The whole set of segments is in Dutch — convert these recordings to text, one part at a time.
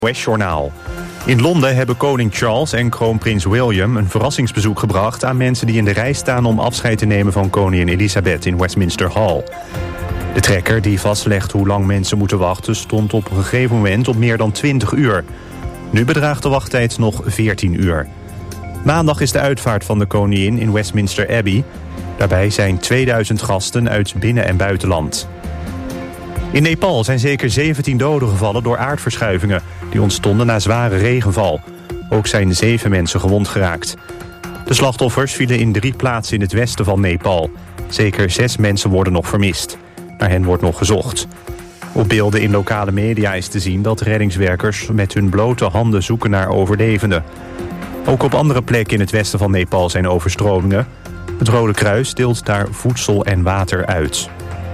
NOS-journaal. In Londen hebben koning Charles en kroonprins William een verrassingsbezoek gebracht aan mensen die in de rij staan om afscheid te nemen van koningin Elizabeth in Westminster Hall. De trekker die vastlegt hoe lang mensen moeten wachten stond op een gegeven moment op meer dan 20 uur. Nu bedraagt de wachttijd nog 14 uur. Maandag is de uitvaart van de koningin in Westminster Abbey. Daarbij zijn 2000 gasten uit binnen- en buitenland. In Nepal zijn zeker 17 doden gevallen door aardverschuivingen die ontstonden na zware regenval. Ook zijn 7 mensen gewond geraakt. De slachtoffers vielen in 3 plaatsen in het westen van Nepal. Zeker 6 mensen worden nog vermist. Naar hen wordt nog gezocht. Op beelden in lokale media is te zien dat reddingswerkers met hun blote handen zoeken naar overlevenden. Ook op andere plekken in het westen van Nepal zijn overstromingen. Het Rode Kruis deelt daar voedsel en water uit.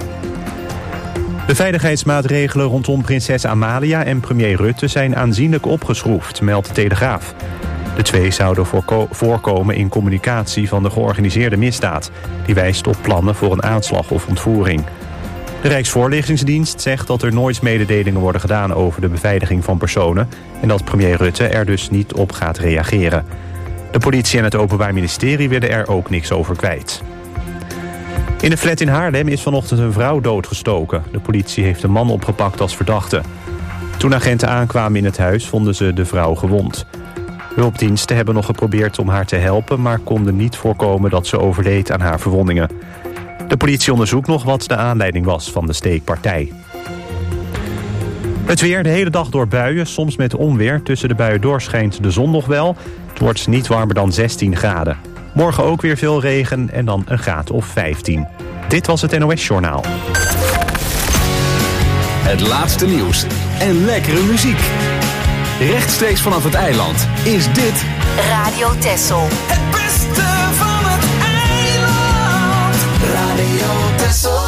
De veiligheidsmaatregelen rondom prinses Amalia en premier Rutte zijn aanzienlijk opgeschroefd, meldt de Telegraaf. De twee zouden voorkomen in communicatie van de georganiseerde misdaad. Die wijst op plannen voor een aanslag of ontvoering. De Rijksvoorlichtingsdienst zegt dat er nooit mededelingen worden gedaan over de beveiliging van personen en dat premier Rutte er dus niet op gaat reageren. De politie en het Openbaar Ministerie willen er ook niks over kwijt. In de flat in Haarlem is vanochtend een vrouw doodgestoken. De politie heeft de man opgepakt als verdachte. Toen agenten aankwamen in het huis vonden ze de vrouw gewond. Hulpdiensten hebben nog geprobeerd om haar te helpen, maar konden niet voorkomen dat ze overleed aan haar verwondingen. De politie onderzoekt nog wat de aanleiding was van de steekpartij. Het weer de hele dag door buien, soms met onweer. Tussen de buien door schijnt de zon nog wel. Het wordt niet warmer dan 16 graden. Morgen ook weer veel regen en dan een graad of 15. Dit was het NOS-journaal. Het laatste nieuws en lekkere muziek. Rechtstreeks vanaf het eiland is dit Radio Texel. Het beste van het eiland. Radio Texel.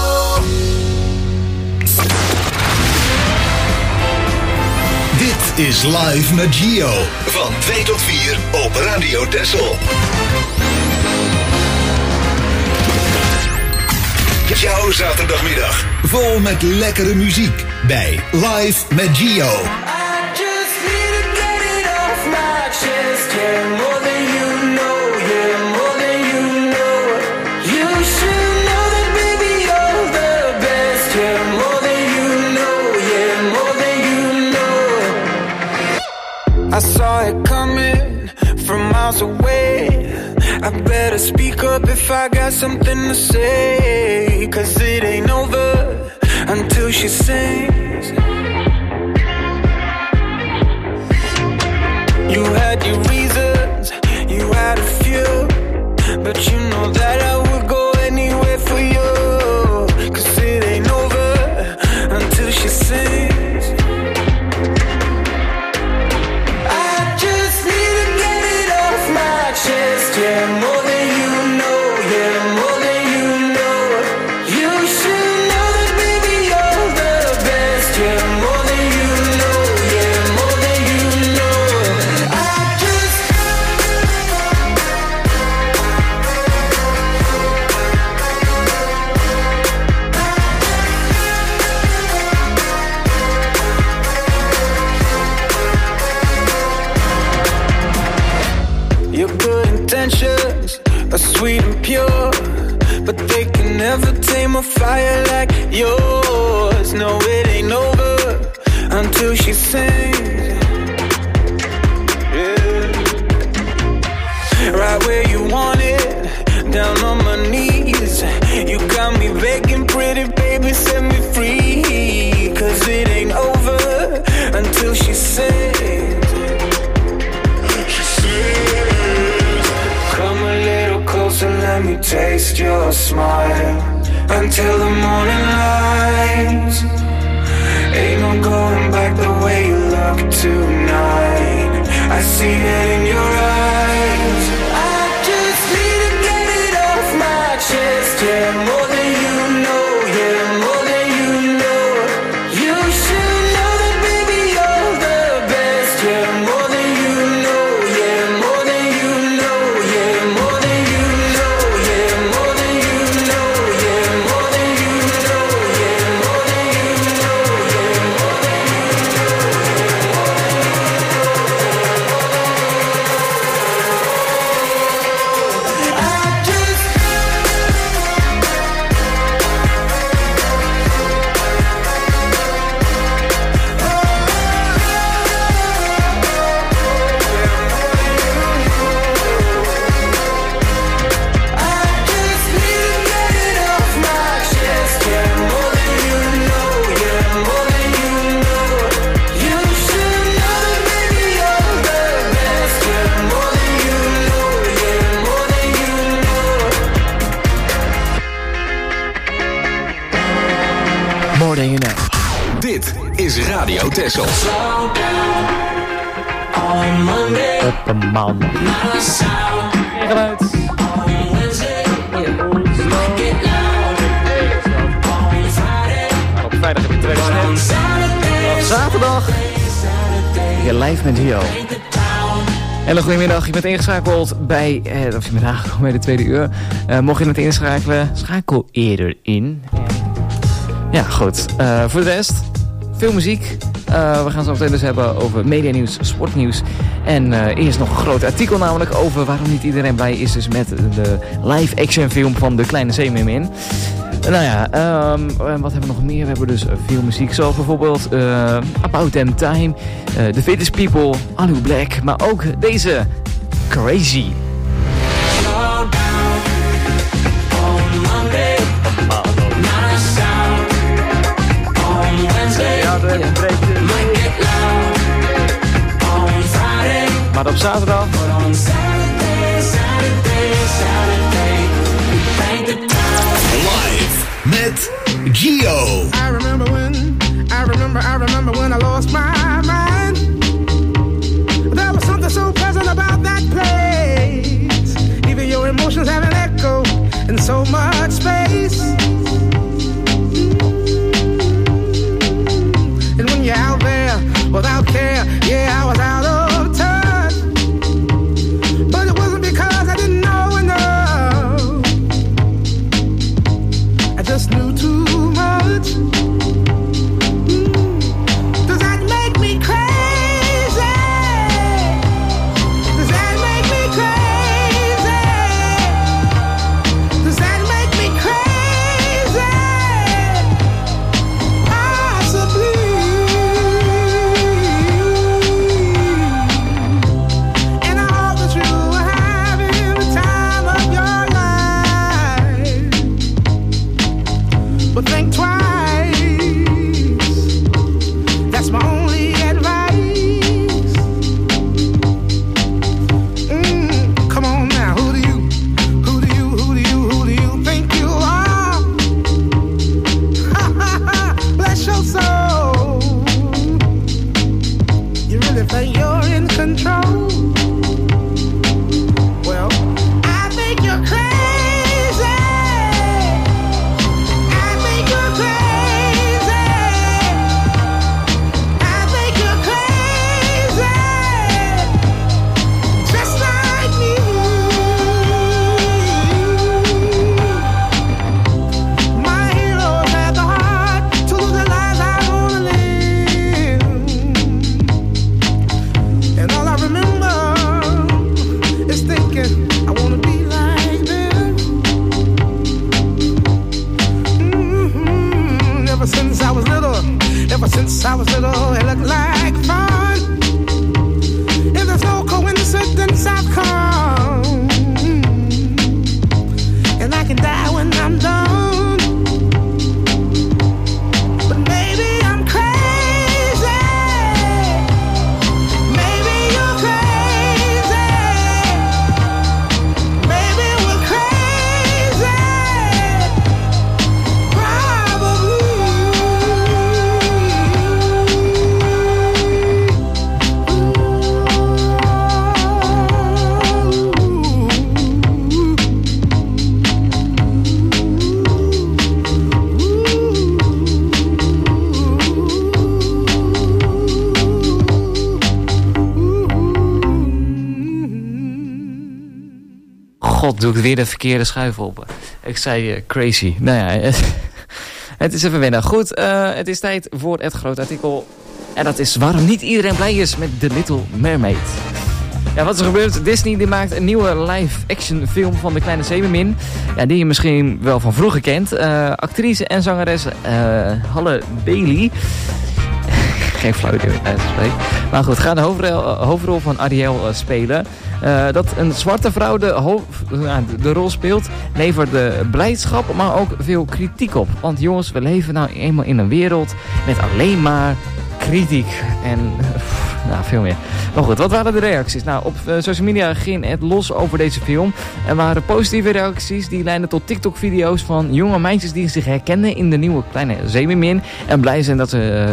Dit is Live met Gio. Van 2 tot 4 op Radio Texel. Jouw zaterdagmiddag. Vol met lekkere muziek. Bij Live met Gio. I saw it coming from miles away. I better speak up if I got something to say. 'Cause it ain't over until she sings. You had your reasons, you had a few, but you know that I would go anywhere for you. 'Cause it ain't over until she sings. Yeah, more than you know, yeah, more than you know. You should know that, baby, you're the best. Yeah, more than you know, yeah, more than you know. I just your good intentions are sweet and pure, but they can never tame a fire like yours. No, it ain't over until she sings. Yeah. Right where you want it, down on my knees. You got me begging, pretty baby, set me free. 'Cause it ain't over until she sings. Come a little closer, let me taste your smile. Until the morning light. Ain't no going back the way you look tonight. I see it in your eyes. I just need to get it off my chest. Yeah, more than you know, yeah, more than you know. You should know that, baby, you're the best. Yeah, more than you know, yeah, more than you know, yeah, more than you know, yeah, more than you know, yeah, more than you know, yeah, more than you know, yeah, more than you know, yeah, more than you know. Radio Texel. Op een maandag. Geluid. Op vrijdag heb je tweede set. Op zaterdag hier live met Gio. Hele goedemiddag, je bent ingeschakeld bij, of je bent aangekomen bij de tweede uur. Mocht je het inschakelen, schakel eerder in. Ja, goed. Voor de rest, veel muziek. We gaan zo meteen dus hebben over medianieuws, sportnieuws. En eerst nog een groot artikel namelijk over waarom niet iedereen blij is dus met de live-action film van De Kleine Zeemermin. Nou ja, wat hebben we nog meer? We hebben dus veel muziek, zoals bijvoorbeeld About Them Time, The Fittest People, Alu Black, maar ook deze Crazy. Maar op zaterdag Live met Gio. I remember when I lost my mind. There was something so pleasant about that place. Even your emotions have an echo in so much space. And when you're out there without care, yeah, I was out of touch. But it wasn't because I didn't know enough. I just knew too much. Does that make me crazy? Does that make me crazy? Does that make me crazy? Possibly. And I hope that you are having the time of your life. But think twice. That's my only advice. Come on now, who do you think you are? Bless your soul. You really think you're in control? Well, I think you're crazy. I think you're crazy. I think you're crazy. Just like me. My heroes had the heart to lose the lives I wanna live. And all I remember is thinking I wanna be like them. Ever since I was little, it looked like fun. If there's no coincidence, I've come. And I can die when I'm done. But maybe I'm crazy. Maybe you're crazy. Maybe we're crazy. Probably. God, doe ik weer de verkeerde schuif op. Ik zei crazy. Nou ja, het is even wennen. Goed, het is tijd voor het grote artikel. En dat is waarom niet iedereen blij is met The Little Mermaid. Ja, wat is er gebeurd? Disney die maakt een nieuwe live-action film van De Kleine Zeemermin. Ja, die je misschien wel van vroeger kent. Actrice en zangeres Halle Bailey. Geen flauw idee uit te spreken. Maar goed, gaat de hoofdrol van Ariel spelen. Dat een zwarte vrouw de rol speelt, levert de blijdschap, maar ook veel kritiek op. Want jongens, we leven nou eenmaal in een wereld met alleen maar kritiek. En veel meer. Maar goed, wat waren de reacties? Nou, op social media ging het los over deze film. Er waren positieve reacties die leidden tot TikTok-video's van jonge meisjes die zich herkennen in de nieuwe kleine Zeemermin. En blij zijn dat ze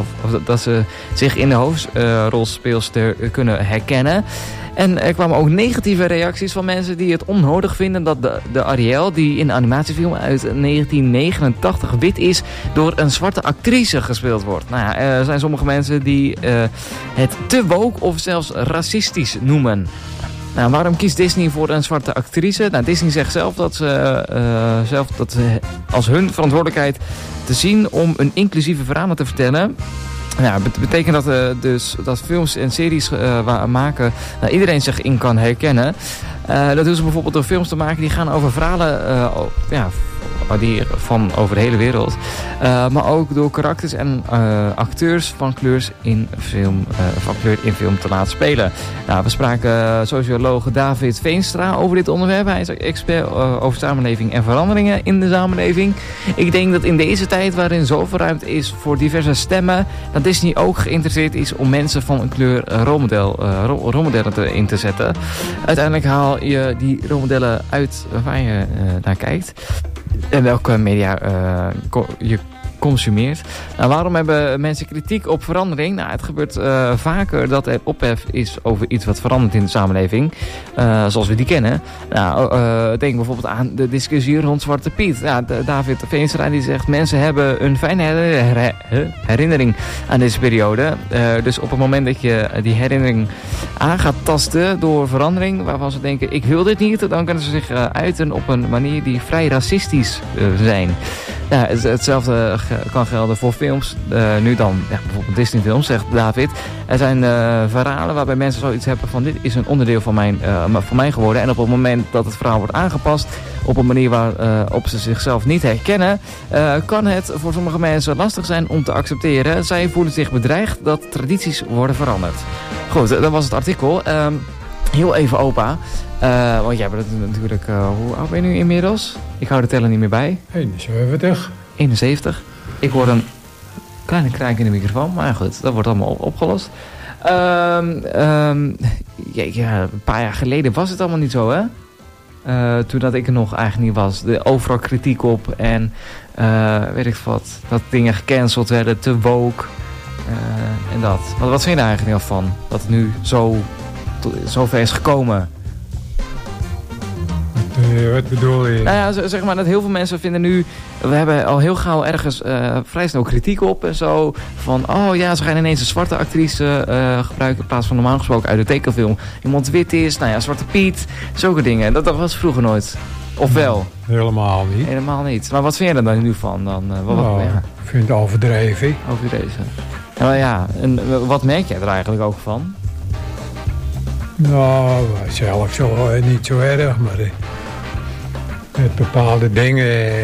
zich in de hoofdrolspeelster kunnen herkennen. En er kwamen ook negatieve reacties van mensen die het onnodig vinden dat de Ariel, die in de animatiefilm uit 1989 wit is, door een zwarte actrice gespeeld wordt. Nou ja, er zijn sommige mensen die het te woke of zelfs racistisch noemen. Nou, waarom kiest Disney voor een zwarte actrice? Nou, Disney zegt zelf dat ze als hun verantwoordelijkheid te zien om een inclusieve verhaal te vertellen. Ja, betekent dat dat films en series maken iedereen zich in kan herkennen. Dat doen ze bijvoorbeeld door films te maken die gaan over verhalen die van over de hele wereld. Maar ook door karakters en acteurs van kleur in film te laten spelen. Nou, we spraken socioloog David Veenstra over dit onderwerp. Hij is expert over samenleving en veranderingen in de samenleving. Ik denk dat in deze tijd waarin zoveel ruimte is voor diverse stemmen, dat Disney ook geïnteresseerd is om mensen van een kleur rolmodellen in te zetten. Uiteindelijk haal je die rolmodellen uit waar je naar kijkt. En welke media je consumeert. Nou, waarom hebben mensen kritiek op verandering? Nou, het gebeurt vaker dat er ophef is over iets wat verandert in de samenleving. Zoals we die kennen. Nou, denk bijvoorbeeld aan de discussie rond Zwarte Piet. Ja, David Veenstra die zegt, mensen hebben een fijne herinnering aan deze periode. Dus op het moment dat je die herinnering aan gaat tasten door verandering, waarvan ze denken, ik wil dit niet, dan kunnen ze zich uiten op een manier die vrij racistisch zijn. Ja, hetzelfde kan gelden voor films. Nu dan, bijvoorbeeld Disney films, zegt David. Er zijn verhalen waarbij mensen zoiets hebben van, dit is een onderdeel van mij geworden. En op het moment dat het verhaal wordt aangepast op een manier waarop ze zichzelf niet herkennen, kan het voor sommige mensen lastig zijn om te accepteren. Zij voelen zich bedreigd dat tradities worden veranderd. Goed, dat was het artikel. Heel even opa. Want jij bent natuurlijk, hoe oud ben je nu inmiddels? Ik hou de teller niet meer bij. 71. 71. Ik hoor een kleine kraak in de microfoon, maar goed, dat wordt allemaal opgelost. Een paar jaar geleden was het allemaal niet zo, hè? Toen dat ik er nog eigenlijk niet was. Overal kritiek op en weet ik wat. Dat dingen gecanceld werden, te woke. En dat. Wat vind je daar eigenlijk nog van? Dat het nu zo ver is gekomen? Wat bedoel je? Nou ja, zeg maar dat heel veel mensen vinden nu, we hebben al heel gauw ergens vrij snel kritiek op en zo. Van, oh ja, ze gaan ineens een zwarte actrice gebruiken in plaats van normaal gesproken uit de tekenfilm. Iemand wit is, nou ja, Zwarte Piet, zulke dingen. Dat was vroeger nooit. Of wel? Helemaal niet. Helemaal niet. Maar wat vind je er dan nu van? Ik vind het overdreven. Overdreven. Nou ja, en wat merk jij er eigenlijk ook van? Nou, zelf niet zo erg, maar met bepaalde dingen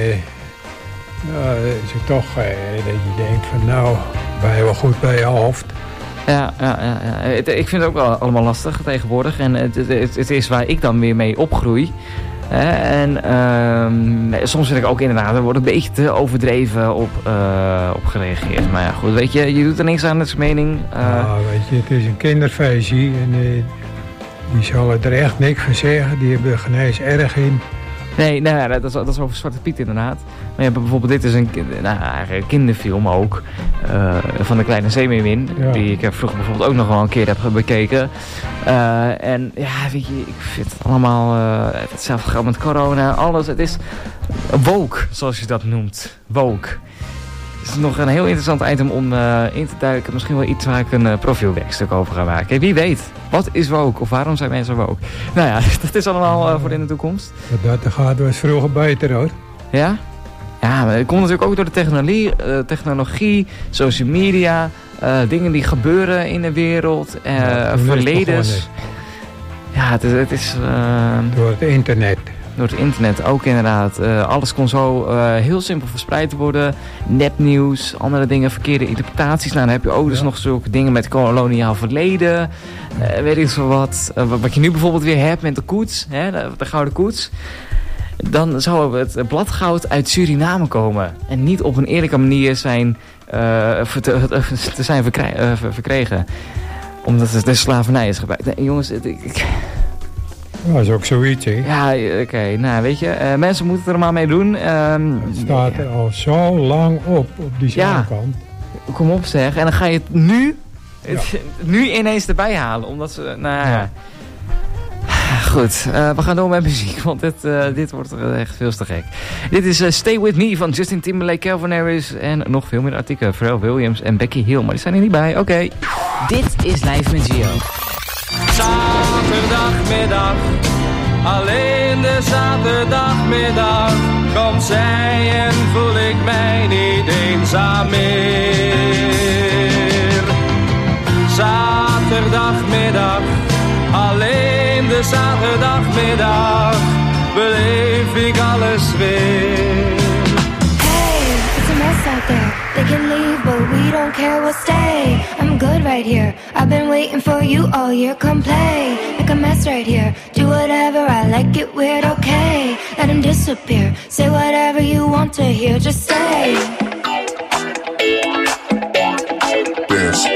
is het toch dat je denkt van nou, ben je wel goed bij je hoofd. Ja. Ik vind het ook wel allemaal lastig tegenwoordig en het is waar ik dan weer mee opgroei. En soms vind ik ook inderdaad, er wordt een beetje te overdreven op gereageerd. Maar ja, goed, weet je doet er niks aan, dat is mening. Weet je, het is een kinderfeestje en die zullen er echt niks van zeggen. Die hebben er geen eens erg in. Nee, dat is over Zwarte Piet inderdaad. Maar je hebt bijvoorbeeld, dit is een kinderfilm ook. Van de kleine Zeemermin. Ja. Die ik vroeger bijvoorbeeld ook nog wel een keer heb bekeken. En ja, weet je, ik vind het allemaal hetzelfde geldt met corona. Alles, het is woke, zoals je dat noemt. Woke. Het is nog een heel interessant item om in te duiken. Misschien wel iets waar ik een profielwerkstuk over ga maken. Wie weet, wat is woke? Of waarom zijn mensen woke? Nou ja, dat is allemaal voor in de toekomst. Dat gaat was vroeger beter hoor. Ja? Ja, maar het komt natuurlijk ook door de technologie, social media, dingen die gebeuren in de wereld, verledens. Ja, het is... door het internet. Door het internet ook inderdaad. Alles kon zo heel simpel verspreid worden. Nepnieuws, andere dingen, verkeerde interpretaties. Nou, dan heb je ook dus nog zulke dingen met koloniaal verleden. Weet ik zo wat. Wat je nu bijvoorbeeld weer hebt met de koets. Hè, de gouden koets. Dan zou het bladgoud uit Suriname komen. En niet op een eerlijke manier zijn, te zijn verkregen. Omdat het de slavernij is gebruikt. Nee, jongens, Dat is ook zoiets, hè? Ja, oké. Nou, weet je, mensen moeten er maar mee doen. Het staat er al zo lang op die zijkant. Kom op zeg. En dan ga je het nu ineens erbij halen. Omdat ze, nou ja. Goed, we gaan door met muziek, want dit wordt echt veel te gek. Dit is Stay With Me van Justin Timberlake, Calvin Harris en nog veel meer artikelen. Pharrell Williams en Becky Hill, maar die zijn er niet bij. Oké. Dit is Live met Gio. Zaterdagmiddag, alleen de zaterdagmiddag. Komt zij en voel ik mij niet eenzaam meer. Zaterdagmiddag, alleen de zaterdagmiddag. Beleef ik alles weer. Hey, it's a mess out there. They can leave, but we don't care, we'll stay. I'm good right here. I've been waiting for you all year. Come play, make a mess right here. Do whatever, I like it weird, okay. Let him disappear. Say whatever you want to hear, just stay. Dance.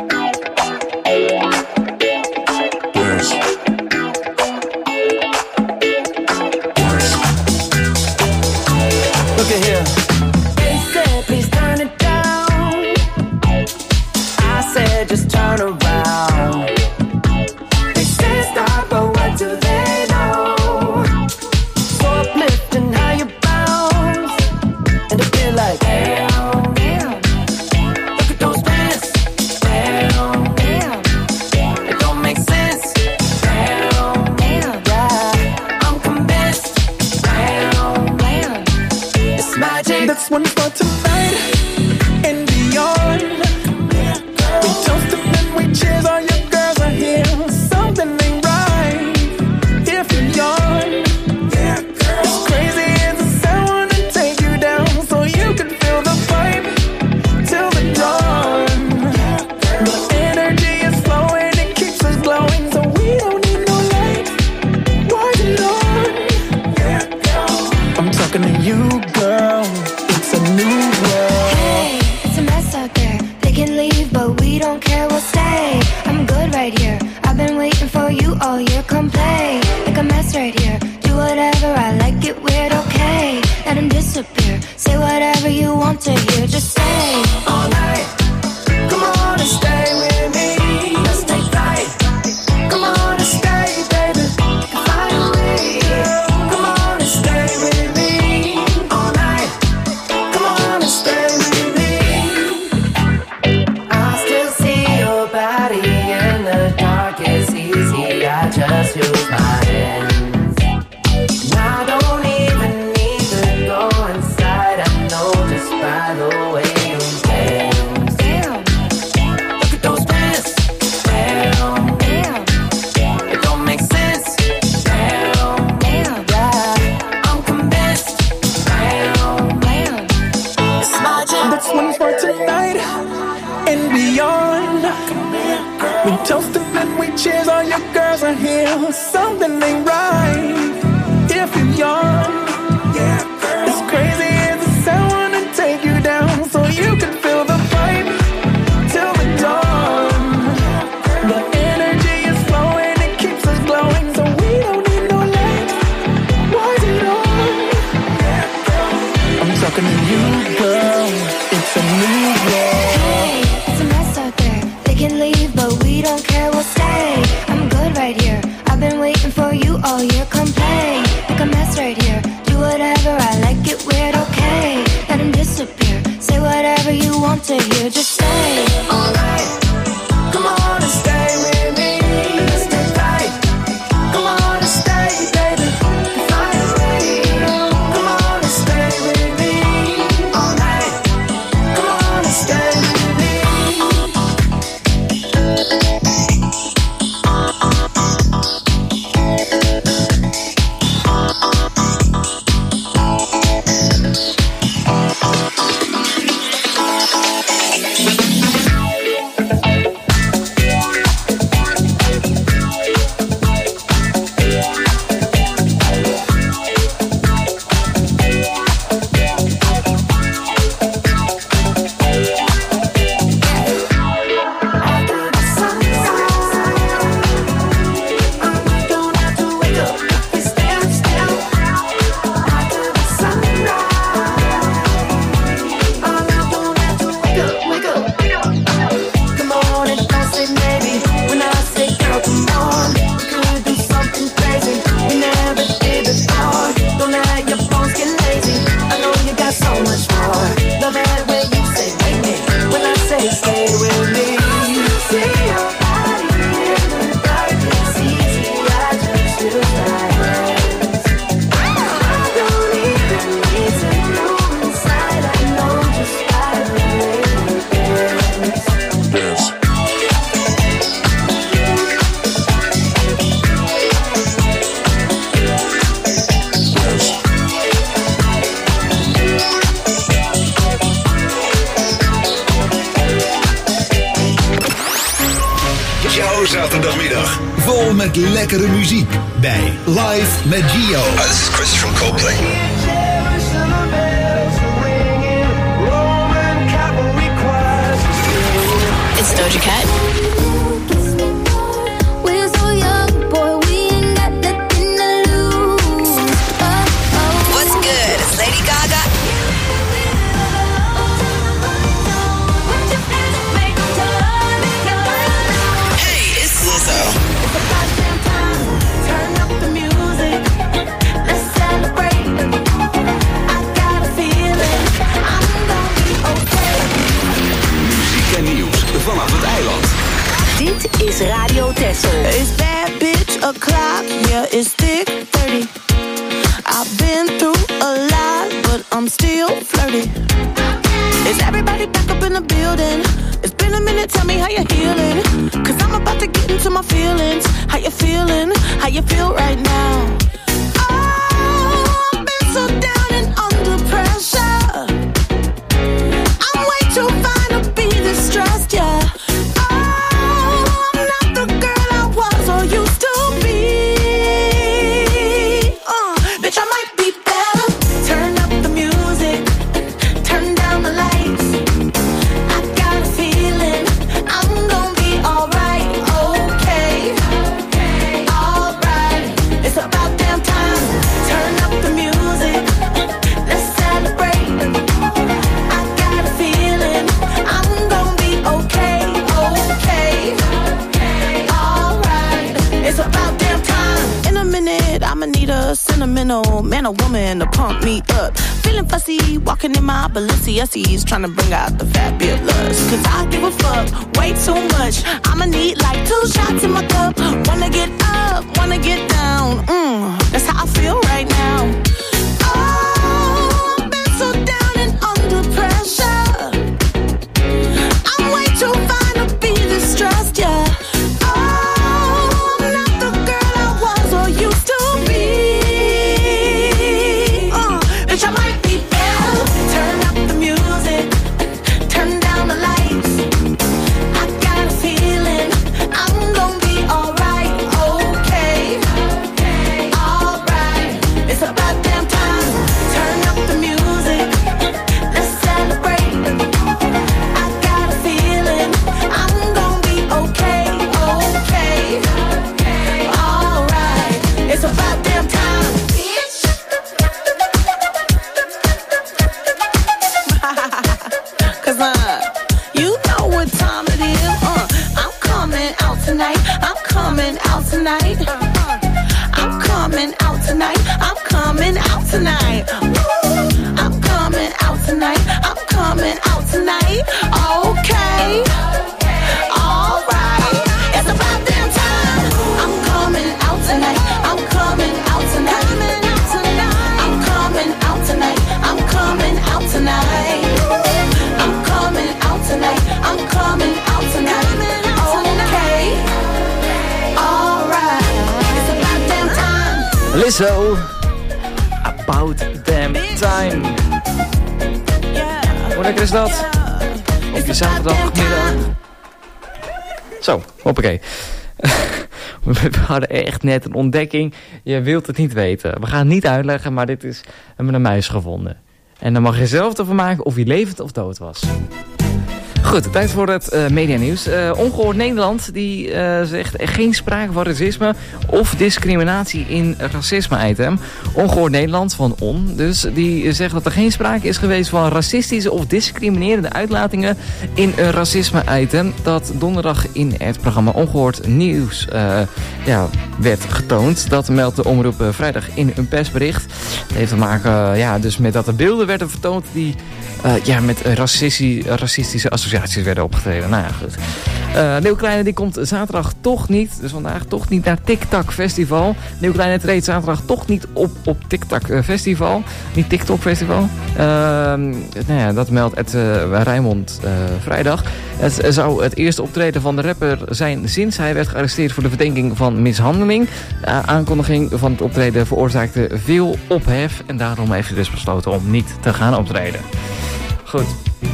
Look at here. They said please turn it down. I said just turn around. They said stop, but what do they know? So uplifting how you bounce. And I feel like Damn, damn, look at those pants. damn, damn, It don't make sense. damn, damn, Yeah, I'm convinced. damn, damn. It's magic. This one for tonight and beyond. We toast them and we cheers. All your girls are here. Something ain't right if you yawn. As crazy as the sound, wanna take you down so you can feel the vibe till the dawn. The energy is flowing, it keeps us glowing, so we don't need no light. Why it on? I'm talking to you, girl. It's a new world. Hey, it's a mess out there. They can leave, but we don't care, we'll stay. I'm good right here. I've been waiting for you all year. Come play, make a mess right here. Do whatever, I like it weird, okay. Let him disappear. Say whatever you want to hear, just stay. All night. Come on and stay with me. Let's take flight. Come on and stay, baby. Find a way. Come on and stay with me. All night. Come on and stay with me. I still see your body in the dark. It's easy. I just use my hands. And I don't even need to go inside. I know just by the way you dance. Damn, Look at those pants. Damn. damn, It don't make sense. Damn. damn, Yeah, I'm convinced. Damn. damn. It's magic. This one's for tonight and beyond. We toast them and we cheers. All your girls are here. Something ain't right if you yawn. As crazy as the sound, wanna take you down so you can feel the vibe till the dawn. The energy is flowing, it keeps us glowing, so we don't need no light. Why is it on? I'm talking to you, girl. It's a new world. Hey, it's a mess out there. They can leave, but we don't care, we'll stay. I'm good right here. I've been waiting for you all year. Come play, make a mess right here. Do whatever, I like it weird, okay. Let him disappear. Say whatever you want to hear, just stay. All night. Come on and stay with Jouw zaterdagmiddag. Vol met lekkere muziek. Bij Live met Gio. This is Chris from Coldplay. It's Doja Cat. What's good? It's Lady Gaga. Hey, it's Lizzo. Turn up the music. Let's celebrate. I got a feeling I'm gonna be okay. Muziek en nieuws vanaf het eiland. Dit is Radio Texel. It's bad bitch o'clock, yeah, it's thick 30. I've been through a lot, but I'm still flirty. Is everybody back up in the building? It's been a minute, tell me how you're healing. Cause I'm about to get into my feelings. How you feeling? How you feel right now? Oh, I've been so down and under pressure. I'm way too fine to be distressed, yeah. Sentimental man or woman to pump me up. Feeling fussy, walking in my Balenciennes, trying to bring out the fabulous. Cause I give a fuck way too much. I'ma need like 2 shots in my cup. Wanna get up, wanna get down. That's how I feel right now. Oh, I've been so down and under pressure. I'm way too fine to be distressed, yeah. Lizzo, About Damn Time. Hoe lekker is dat? Op je zaterdagmiddag. Zo, hoppakee. We hadden echt net een ontdekking. Je wilt het niet weten. We gaan het niet uitleggen, maar dit is... We hebben een muis gevonden. En dan mag je zelf ervan maken of hij levend of dood was. Goed, tijd voor het medianieuws. Ongehoord Nederland die zegt geen sprake van racisme of discriminatie in racisme-item. Ongehoord Nederland van On, dus die zegt dat er geen sprake is geweest van racistische of discriminerende uitlatingen in een racisme-item. Dat donderdag in het programma Ongehoord Nieuws werd getoond. Dat meldt de omroep vrijdag in een persbericht. Het heeft te maken dus met dat er beelden werden vertoond die met racistische associaties werden opgetreden. Nou ja, goed. Leeuw Kleine die komt zaterdag toch niet, dus vandaag toch niet naar TikTok Festival. Leeuw Kleine treedt zaterdag toch niet op TikTok Festival. Niet TikTok Festival. Dat meldt het Rijnmond vrijdag. Het zou het eerste optreden van de rapper zijn sinds hij werd gearresteerd voor de verdenking van mishandeling. De aankondiging van het optreden veroorzaakte veel ophef en daarom heeft hij dus besloten om niet te gaan optreden. Goed.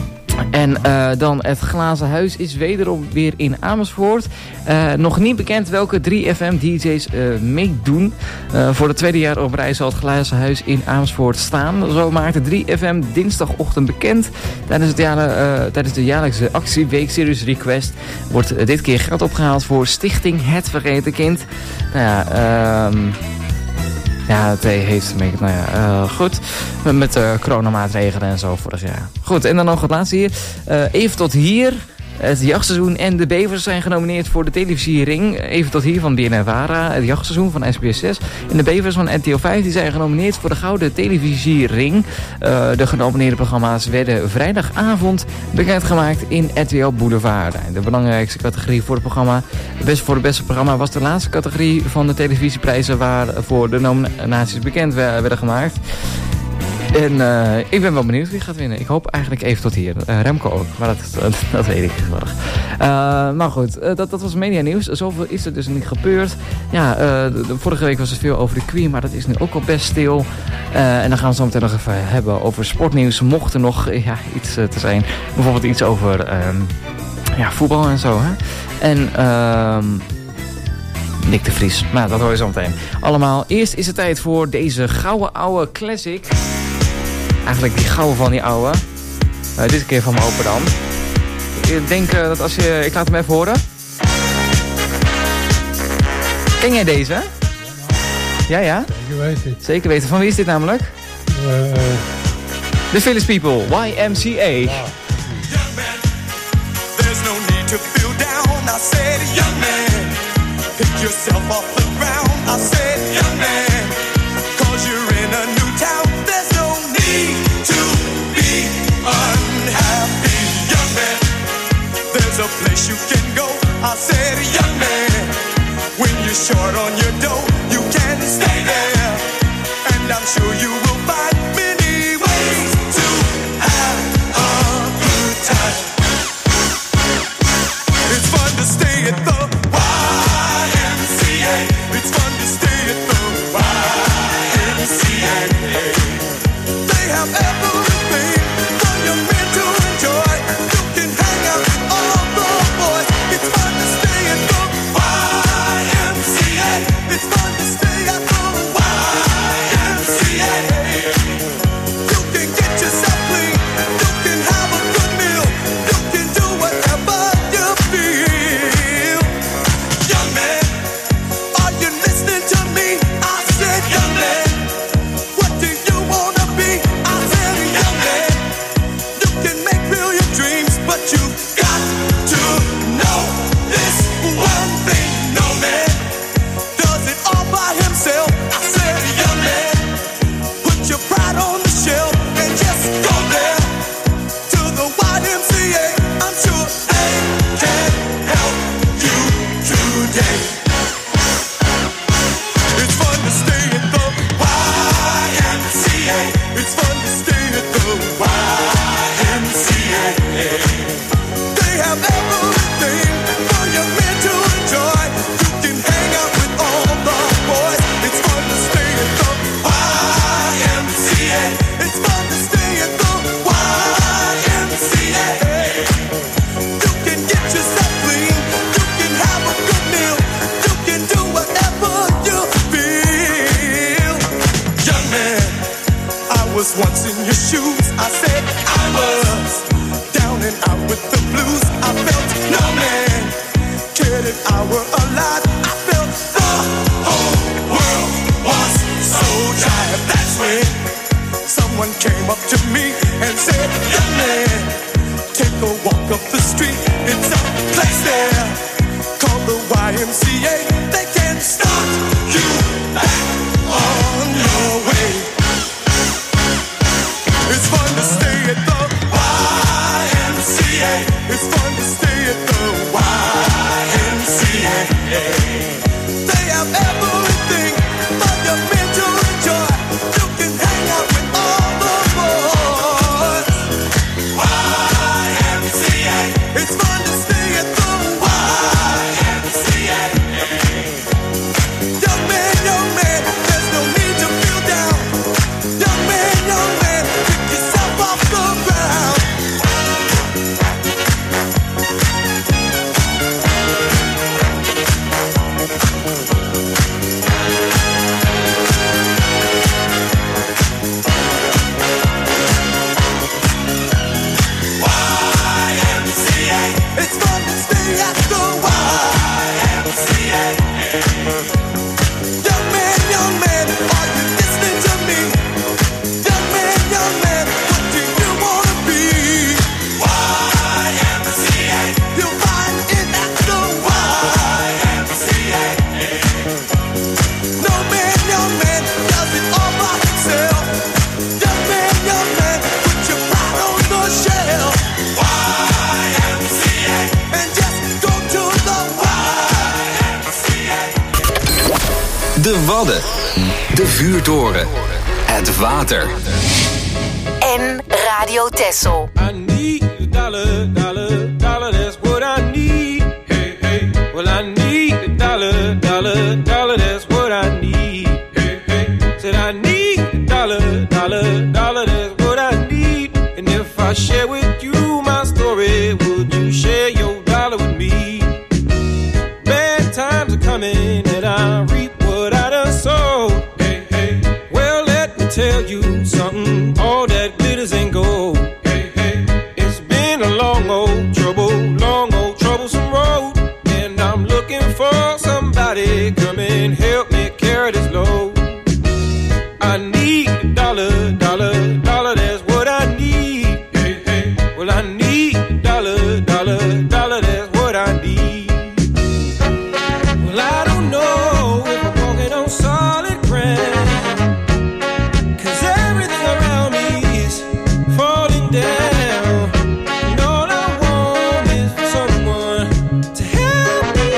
En dan het Glazen Huis is wederom weer in Amersfoort. Nog niet bekend welke 3FM-DJ's meedoen. Voor het tweede jaar op rij zal het Glazen Huis in Amersfoort staan. Zo maakte 3FM dinsdagochtend bekend. Tijdens de jaarlijkse actieweek Serious Request wordt dit keer geld opgehaald voor Stichting Het Vergeten Kind. Nou ja, ja, het heeft een beetje, goed. Met coronamaatregelen en zo vorig jaar. Goed, en dan nog het laatste hier. Even tot hier. Het jachtseizoen en de bevers zijn genomineerd voor de televisiering. Even tot hier van BNNVARA, het jachtseizoen van SBS 6. En de bevers van RTL 5 die zijn genomineerd voor de gouden televisiering. De genomineerde programma's werden vrijdagavond bekendgemaakt in RTL Boulevard. De belangrijkste categorie voor het programma, voor het beste programma, was de laatste categorie van de televisieprijzen waarvoor de nominaties bekend werden gemaakt. En ik ben wel benieuwd wie gaat winnen. Ik hoop eigenlijk even tot hier. Remco ook, maar dat weet ik tegenwoordig. Maar goed, dat was media nieuws. Zoveel is er dus niet gebeurd. Ja, de vorige week was er veel over de Queen, maar dat is nu ook al best stil. En dan gaan we zo meteen nog even hebben over sportnieuws. Mocht er nog iets te zijn. Bijvoorbeeld iets over voetbal en zo. Hè? En Nick de Vries. Maar dat hoor je zo meteen. Allemaal, eerst is het tijd voor deze gouden oude classic. Eigenlijk die gouden van die oude. Dit keer van mijn opa dan. Ik denk dat als je... Ik laat hem even horen. Ken jij deze? Ja? Zeker weten. Zeker weten. Van wie is dit namelijk? The Village People, YMCA. Young man, there's no need to feel down. I said, young man, pick yourself off the ground. I said, young man, 'cause you're in a new town. There's no need to be unhappy. Young man, there's a place you can go. I said, young man, when you're short on your dough, you can stay there. And I'm sure you will find many ways to have a good time. It's fun to stay at the YMCA. It's fun to stay at the YMCA. They have everything for your men to enjoy. You can hang out with all the boys. It's fun to stay at the YMCA. It's fun to stay at the YMCA. You can get yourself clean. You can have a good meal. You can do whatever you feel. Young man, are you listening to me? I said, young man, what do you wanna be? I said, young man, you can make real your dreams, but you got to know this one thing. No man does it all by himself. I said, young man, put your pride on the shelf and just go there to the YMCA. I'm sure they can help you today. It's fun to stay at the YMCA. It's fun to stay at the YMCA. They have everything for your men to enjoy. You can hang out with all the boys. It's fun to stay at the YMCA. It's fun to stay at the YMCA. You can get yourself clean. You can have a good meal. You can do whatever you feel. Young man, I was once in your shoes. I said I was down and out with the blues. I felt no man cared if I were alive. I felt the whole world was so dry. That's when someone came up to me and said, young man, take a walk up the street. It's a place there called the YMCA. They can start you back on your way. It's fun to stay at the YMCA. It's fun to stay at the YMCA. They have everything for your men to enjoy. You can hang out with all the boys. Young man, are you listening to me? Young man, what do you wanna be? YMCA. You'll find it at the YMCA. No man, young man, does it all by himself. Young man, put your pride on the shelf. YMCA. And just go to the YMCA. De Wadden. De Vuurtoren. Het water. En Radio Texel. I need a dollar, that's what I need. Hey, hey. Well, I need a dollar, that's what I need. Hey, hey. Said I need a dollar, that's what I need. And if I share with you my story, would you share your dollar with me? Bad times are coming and I reap what I done sowed. Hey, hey. Well, let me tell you something, all that glitters ain't gold. Hey, hey. It's been a long old troublesome road. And I'm looking for somebody come and help me carry this load. I need a dollar, that's what I need. Hey, hey. Well, I need a dollar, that's what I need. Well, I don't know if I'm walking on solid ground, 'cause everything around me is falling down. And all I want is for someone to help me.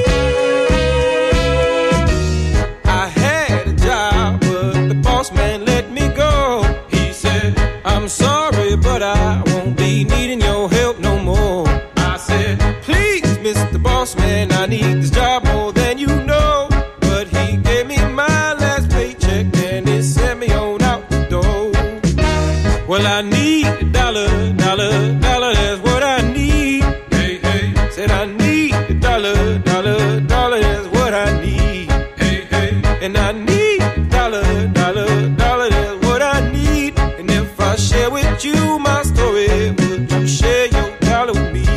I had a job, but the boss man let me go. He said, I'm sorry, but I won't be needing your help no more. I said, please, Mr. Boss Man, I need this job more than you know. But he gave me my last paycheck and he sent me on out the door. Well, I need a dollar, that's what I need. Hey, hey. Said I need a dollar, that's what I need. Hey, hey. And I need a dollar, that's what I need. And if I share with you my story, would you share your dollar with me?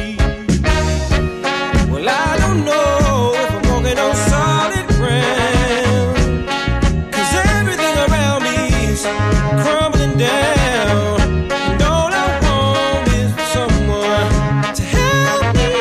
Well, I don't know if I'm walking on solid ground, 'cause everything around me is crumbling down. And all I want is for someone to help me.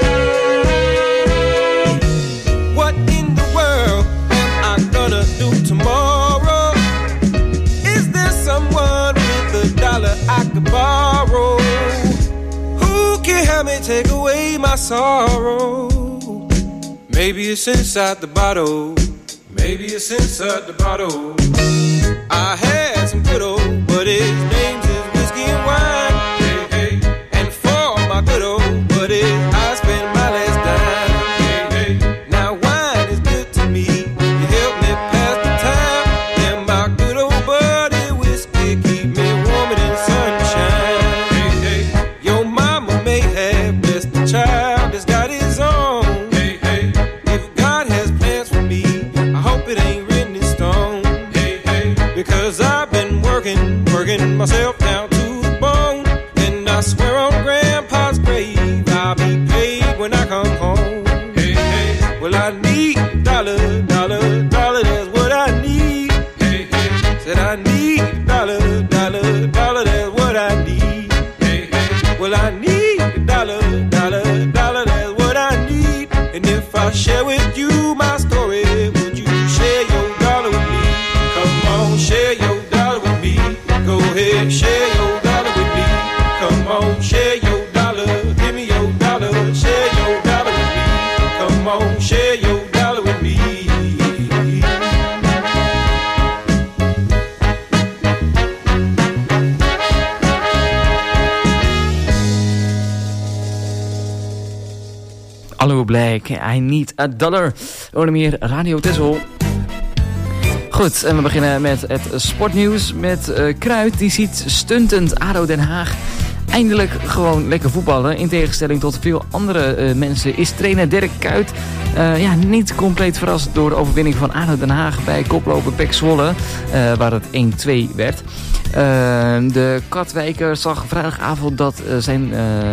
What in the world am I gonna do tomorrow? Is there someone with a dollar I could borrow? Who can help me take away my sorrow? Maybe it's inside the bottle. Maybe it's inside the bottle. I had some good old, but his name's is whiskey and wine. Hey, hey. And for my good old buddies, I spend my last dime. Hey, hey. Now wine is good to me. You help me pass the time. And my good old buddy whiskey keep me warm in the sunshine. Hey, hey. Your mama may have blessed the child that's got his own. Hey, hey. If God has plans for me, I hope it ain't written in stone. Hey, hey. Because I've been working myself down to the bone. And I swear on Grandpa's grave, I'll be paid when I come home. Hey, hey. Well, I need a dollar, that's what I need. Hey, hey. Said I need a dollar, that's what I need. Hey, hey. Well, I need a dollar, that's what I need. And if I share with you my story, would you share your dollar with me? Come on, share your dollar with me. Go ahead, share your dollar with me. Come on, share your dollar. Give me your dollar, share your dollar with me. Come on, share your dollar with me. Hallo Black, I need a dollar. Onder meer Radio Texel. Goed, en we beginnen met het sportnieuws. Met Kruid, die ziet stuntend ADO Den Haag eindelijk gewoon lekker voetballen. In tegenstelling tot veel andere mensen is trainer Dirk Kuyt niet compleet verrast door de overwinning van ADO Den Haag bij koploper PEC Zwolle, waar het 1-2 werd. De Katwijker zag vrijdagavond dat zijn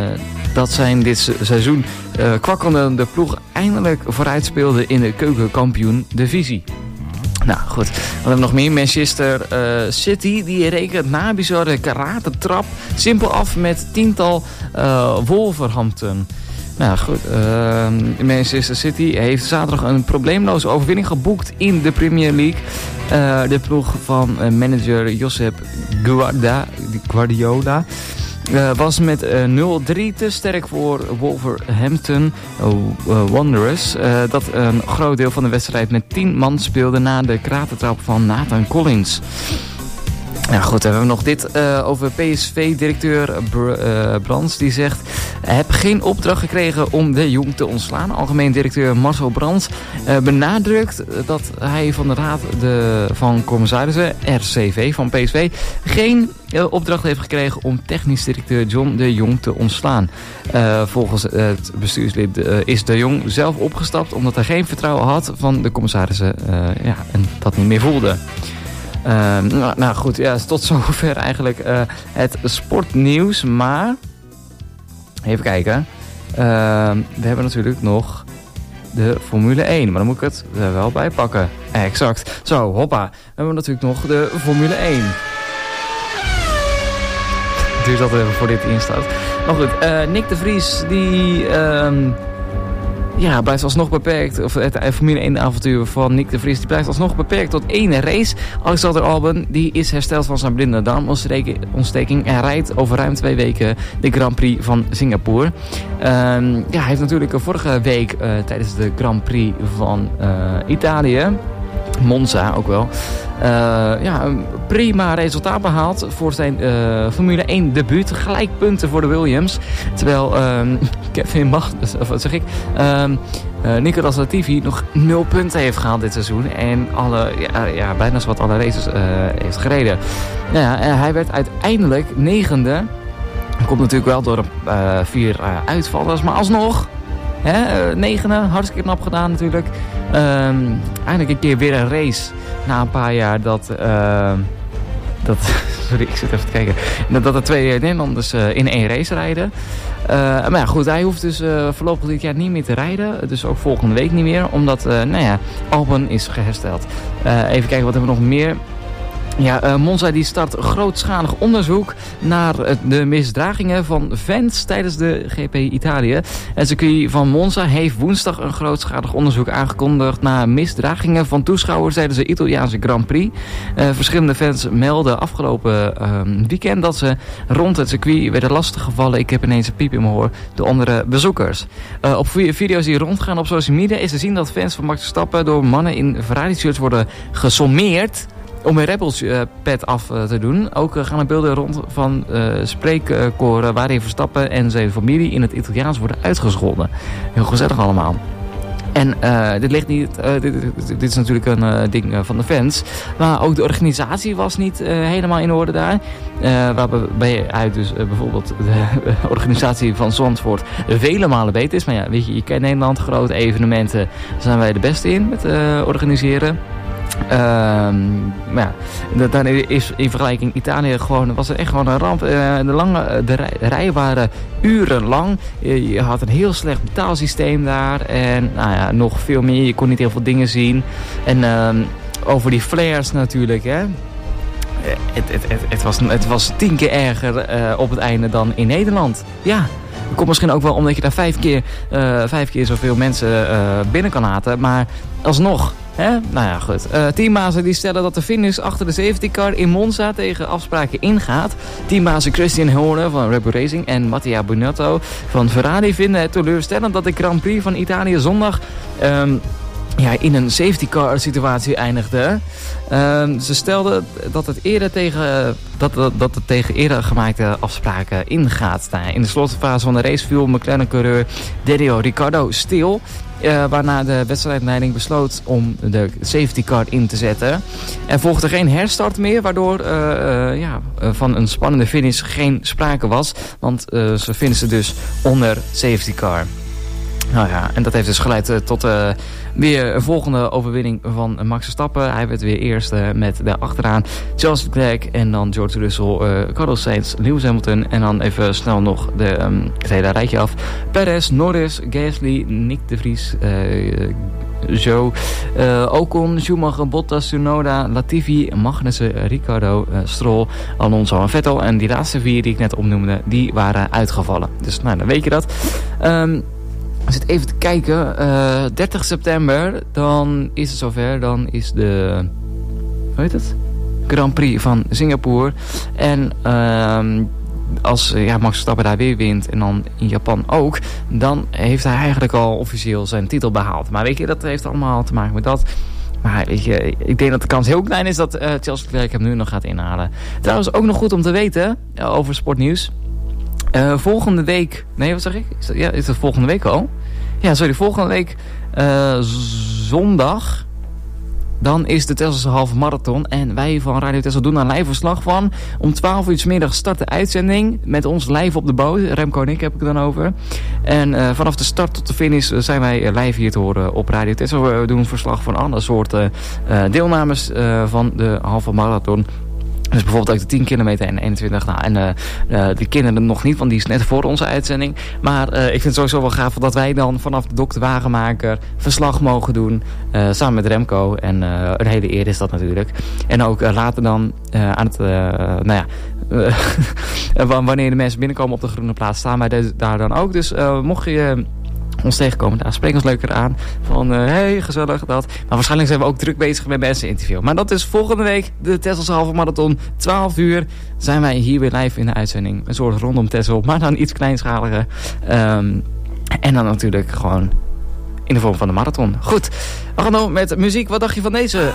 dat zijn dit seizoen kwakkelende de ploeg eindelijk vooruit speelde in de keukenkampioen-divisie. Nou goed, wat hebben we nog meer? Manchester City, die rekent na bizarre karate-trap simpel af met 10-tal Wolverhampton. Nou goed, Manchester City heeft zaterdag een probleemloze overwinning geboekt in de Premier League. De ploeg van manager Josep Guardiola was met 0-3 te sterk voor Wolverhampton Wanderers. Dat een groot deel van de wedstrijd met 10 man speelde na de kratentrap van Nathan Collins. Nou goed, dan hebben we nog dit over PSV-directeur Brands. Die zegt, heb geen opdracht gekregen om de Jong te ontslaan. Algemeen directeur Marcel Brands benadrukt dat hij van de Raad van Commissarissen, RCV van PSV, geen opdracht heeft gekregen om technisch directeur John de Jong te ontslaan. Volgens het bestuurslid is de Jong zelf opgestapt omdat hij geen vertrouwen had van de commissarissen en dat niet meer voelde. Nou goed, ja, tot zover eigenlijk het sportnieuws. Maar, even kijken. We hebben natuurlijk nog de Formule 1. Maar dan moet ik het er wel bij pakken. Exact. Zo, hoppa. We hebben natuurlijk nog de Formule 1. Het duurt altijd even voor dit instaat. Maar goed, Nick de Vries die... blijft alsnog beperkt. Of het Formule 1 avontuur van Nick de Vries, die blijft alsnog beperkt tot 1 race. Alexander Albon, die is hersteld van zijn blinde darmontsteking en rijdt over ruim 2 weken de Grand Prix van Singapore. Hij heeft natuurlijk vorige week tijdens de Grand Prix van Italië, Monza ook wel, een prima resultaat behaald voor zijn Formule 1 debuut. Gelijk punten voor de Williams. Terwijl Nicolas Latifi nog 0 punten heeft gehaald dit seizoen. En bijna zowat alle races heeft gereden. Hij werd uiteindelijk 9e. Komt natuurlijk wel door 4 uitvallers. Maar alsnog, 9e, hartstikke knap gedaan natuurlijk. Eindelijk een keer weer een race. Na een paar jaar sorry, ik zit even te kijken. Dat er 2 Nederlanders in 1 race rijden. Maar ja, goed, hij hoeft dus voorlopig dit jaar niet meer te rijden. Dus ook volgende week niet meer. Omdat, Albon is gehersteld. Even kijken, wat hebben we nog meer? Ja, Monza die start grootschalig onderzoek naar de misdragingen van fans tijdens de GP Italië. Het circuit van Monza heeft woensdag een grootschalig onderzoek aangekondigd naar misdragingen van toeschouwers tijdens de Italiaanse Grand Prix. Verschillende fans melden afgelopen weekend dat ze rond het circuit werden lastiggevallen. Ik heb ineens een piep in mijn oor door andere bezoekers. Op video's die rondgaan op social media is te zien dat fans van Max Verstappen door mannen in Ferrari-shirts worden gesommeerd om een Rebels-pet af te doen. Ook gaan er beelden rond van spreekkoren waarin Verstappen en zijn familie in het Italiaans worden uitgescholden. Heel gezellig allemaal. En dit ligt niet. Dit is natuurlijk een ding van de fans. Maar ook de organisatie was niet helemaal in orde daar. Waarbij uit dus bijvoorbeeld de organisatie van Zandvoort vele malen beter is. Maar ja, weet je, je kent Nederland, grote evenementen. Daar zijn wij de beste in met organiseren. Maar ja, dan is in vergelijking Italië was er echt gewoon een ramp. De rijen waren urenlang. Je had een heel slecht betaalsysteem daar. En nog veel meer. Je kon niet heel veel dingen zien. En over die flares natuurlijk, hè. Het was 10 keer erger op het einde dan in Nederland. Ja. Dat komt misschien ook wel omdat je daar 5 keer zoveel mensen binnen kan laten. Maar alsnog. Nou ja, goed. Teambazen die stellen dat de finish achter de safety car in Monza tegen afspraken ingaat. Teambazen Christian Horner van Red Bull Racing en Mattia Binotto van Ferrari vinden het teleurstellend dat de Grand Prix van Italië zondag in een safety car situatie eindigde. Ze stelden dat het tegen eerder gemaakte afspraken ingaat. In de slotfase van de race viel McLaren-coureur Daniel Ricciardo stil. Waarna de wedstrijdleiding besloot om de safety car in te zetten. Er volgde geen herstart meer, waardoor van een spannende finish geen sprake was. Want ze finishten dus onder safety car. Nou ja, en dat heeft dus geleid tot weer een volgende overwinning van Max Verstappen. Hij werd weer eerste met daarachteraan Charles Leclerc en dan George Russell, Carlos Sainz, Lewis Hamilton. En dan even snel nog het hele rijtje af. Perez, Norris, Gasly, Nick de Vries, Zhou, Ocon, Schumacher, Bottas, Tsunoda, Latifi, Magnussen, Ricciardo, Stroll, Alonso en Vettel. En die laatste 4 die ik net opnoemde, die waren uitgevallen. Dus nou, dan weet je dat. Ik zit even te kijken. 30 september, dan is het zover. Dan is de... Hoe heet het? Grand Prix van Singapore. En als Max Verstappen daar weer wint en dan in Japan ook, dan heeft hij eigenlijk al officieel zijn titel behaald. Maar weet je, dat heeft allemaal te maken met dat. Maar weet je, ik denk dat de kans heel klein is dat Charles Leclerc hem nu nog gaat inhalen. Trouwens, ook nog goed om te weten over sportnieuws. Volgende week... Nee, wat zeg ik? Is dat volgende week al? Ja, sorry. Volgende week zondag... Dan is de Tesselse halve marathon. En wij van Radio Tessel doen daar een live verslag van. Om 12 uur 's middags start de uitzending. Met ons live op de boot. Remco en ik heb ik het dan over. En vanaf de start tot de finish zijn wij live hier te horen op Radio Tessel. We doen een verslag van alle soorten deelnames van de halve marathon. Dus bijvoorbeeld ook de 10 kilometer en 21. Nou, en de kinderen nog niet, want die is net voor onze uitzending. Maar ik vind het sowieso wel gaaf dat wij dan vanaf de Dr. Wagenmaker verslag mogen doen. Samen met Remco. En een hele eer is dat natuurlijk. En ook later dan aan het... wanneer de mensen binnenkomen op de groene plaats, staan wij daar dan ook. Dus mocht je... ons tegenkomen. Daar spreken ons leuker aan. Van, hey, gezellig, dat. Maar waarschijnlijk zijn we ook druk bezig met mensen interviewen. Maar dat is volgende week de Tesselse halve marathon. 12 uur zijn wij hier weer live in de uitzending. Een soort rondom Tessel, maar dan iets kleinschaliger. En dan natuurlijk gewoon in de vorm van de marathon. Goed, we gaan door met muziek. Wat dacht je van deze?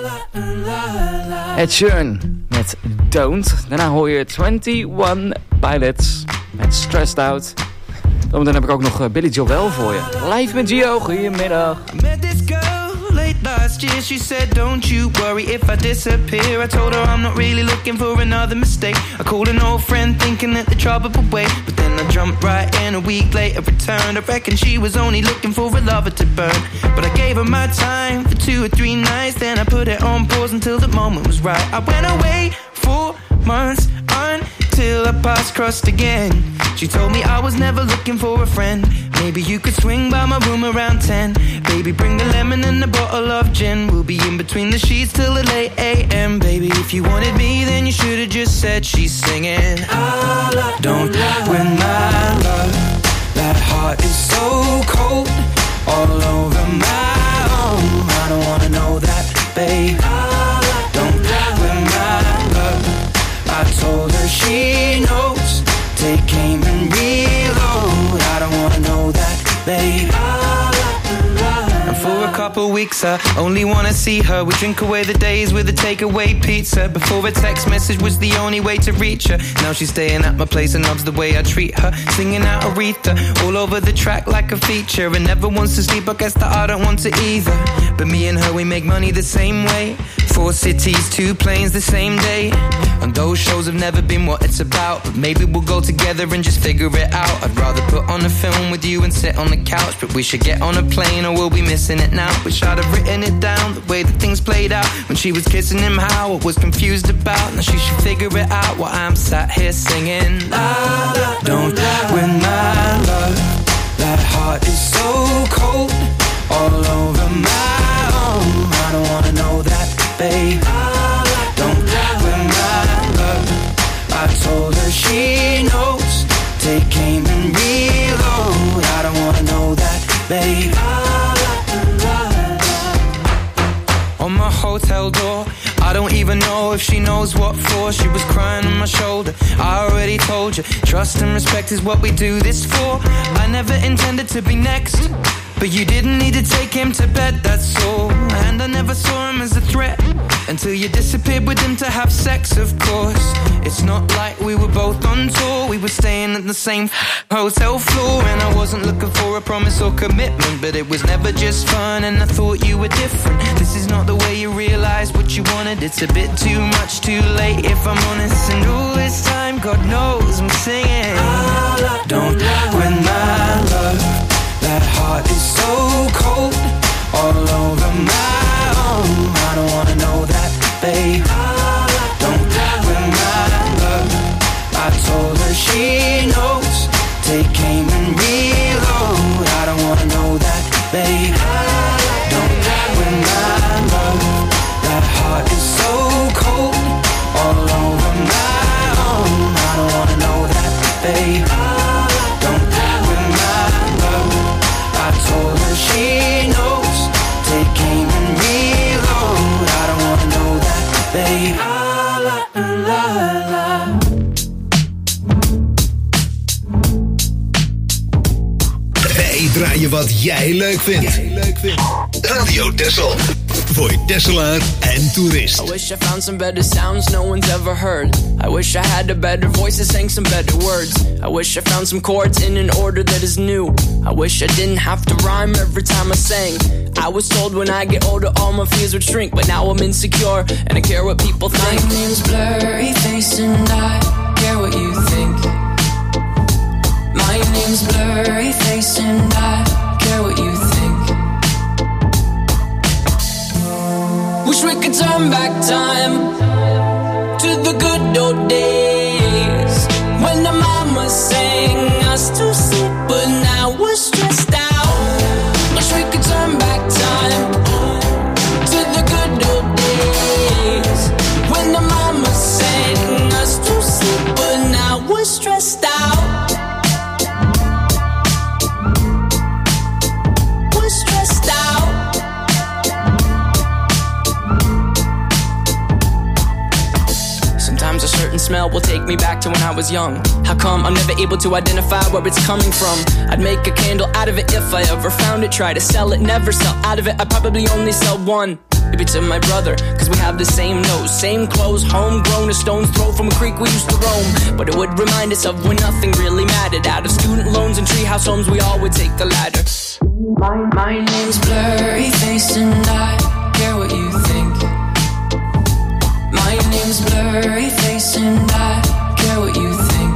Ed Sheeran met Don't. Daarna hoor je 21 Pilots met Stressed Out. Dan heb ik ook nog Billy Joel voor je. Live met Gio, goedemiddag. I met this girl late last year. She said, don't you worry if I disappear. I told her I'm not really looking for another mistake. I called an old friend thinking that the trouble would wait. But then I jumped right in, a week later returned. I reckon she was only looking for a lover to burn. But I gave her my time for 2 or 3 nights. Then I put it on pause until the moment was right. I went away 4 months until our paths crossed again. She told me I was never looking for a friend. Maybe you could swing by my room around 10. Baby, bring the lemon and a bottle of gin. We'll be in between the sheets till the late a.m. Baby, if you wanted me, then you should have just said she's singing. Don't win my love. That heart is so cold, all over my own. I don't wanna know that, babe. Don't win my love. I told her she knows. Take aim and reload. I don't wanna know that, babe. And for a couple weeks I only wanna see her. We drink away the days with a takeaway pizza. Before a text message was the only way to reach her. Now she's staying at my place and loves the way I treat her. Singing out Aretha all over the track like a feature. And never wants to sleep, I guess that I don't want to either. But me and her, we make money the same way. 4 cities, 2 planes the same day. And those shows have never been what it's about. But maybe we'll go together and just figure it out. I'd rather put on a film with you and sit on the couch. But we should get on a plane or we'll be missing it now. Wish I'd have written it down, the way that things played out. When she was kissing him, how I was confused about. Now she should figure it out while I'm sat here singing. La, la, don't win my love. That heart is so cold, all over my own. I don't wanna know that, babe. Don't win my love. I told her she knows. Take aim and reload. I don't wanna know that, babe. On my hotel door, I don't even know if she knows what for. She was crying on my shoulder. I already told you, trust and respect is what we do this for. I never intended to be next, but you didn't need to take him to bed, that's all. And I never saw him as a threat until you disappeared with him to have sex, of course. It's not like we were both on tour. We were staying at the same hotel floor. And I wasn't looking for a promise or commitment, but it was never just fun and I thought you were different. This is not the way you realize what you wanted. It's a bit too much, too late if I'm honest. And all this time, God knows I'm singing. Don't win my love. That heart is so cold, all over my own. I don't wanna know that, babe. Don't with my love. I told her she knows. Take aim and reload. I don't wanna know that, babe. Don't with my love. That heart is so cold, all over my own. I don't wanna know that, babe. Don't with my love. I told her she knows. Take aim and reload. I don't wanna know that, babe. La la la. Wij draaien wat jij leuk vindt. Radio Texel. Voor Tesselaar en toerist. I wish I found some better sounds no one's ever heard. I wish I had a better voice that sang some better words. I wish I found some chords in an order that is new. I wish I didn't have to rhyme every time I sang. I was told when I get older all my fears would shrink, but now I'm insecure and I care what people think. My name's Blurry Face and I care what you think. My name's Blurry Face and I care what you think. Wish we could turn back time to the good old days when the mama sang us to sleep, but now we're stressed out. Wish we could turn back time to the good old days when the mama sang us to sleep, but now we're stressed out. We're stressed out. Sometimes a certain smell will take me back to when I was young. How come I'm never able to identify where it's coming from? I'd make a candle out of it if I ever found it. Try to sell it, never sell out of it. I'd probably only sell one. Maybe to my brother, cause we have the same nose, same clothes, homegrown, a stone's throw from a creek we used to roam. But it would remind us of when nothing really mattered. Out of student loans and treehouse homes, we all would take the ladder. My name's Blurry Face and I care what you think. My name's Blurry Face and I care what you think.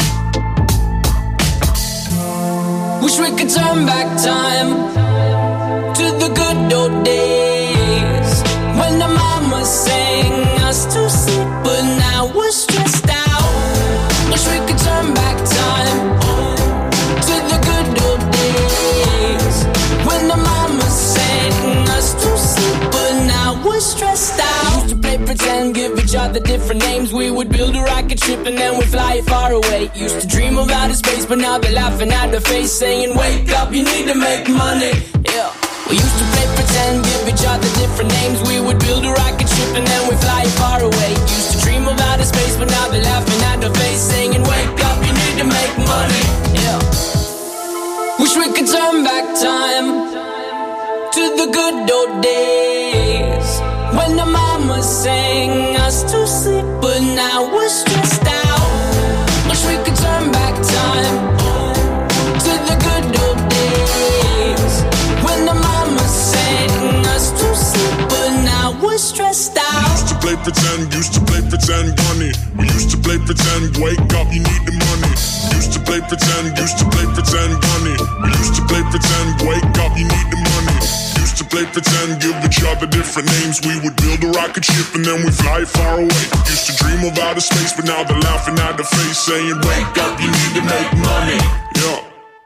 Wish we could turn back time to the good old days when the mama sang us to sleep, but now we're stressed out. Wish we could turn back time to the good old days when the mama sang us to sleep, but now we're stressed out. Used to play pretend, give each other different names. We would build a rocket ship and then we'd fly it far away. Used to dream of outer space, but now they're laughing at the face, saying, wake up, you need to make money. Yeah. We used to play pretend, give each other different names. We would build a rocket ship and then we'd fly it far away. Used to dream of outer space, but now they're laughing at the face, saying, wake up, you need to make money. Yeah. Wish we could turn back time to the good old days when the mama sang us to sleep, but now we're stressed out. Wish we could turn back time to the good old days when the mama sang us to sleep, but now we're stressed out. Used to play pretend, bunny. We used to play pretend, wake up, you need the money. Used to play pretend, bunny. We used to play pretend, wake up, you need the money. Used to play pretend, give each other different names. We would build a rocket ship and then we fly far away. Used to dream of outer space, but now they're laughing at the face, saying, wake up, you need to make money. Yeah.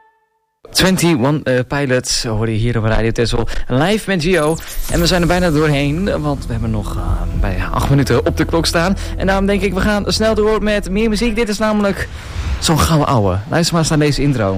21 Pilots hoor je hier op Radio Texel live met Gio. En we zijn er bijna doorheen, want we hebben nog bijna 8 minuten op de klok staan. En daarom denk ik, we gaan snel door met meer muziek. Dit is namelijk zo'n gouden ouwe. Luister maar eens naar deze intro.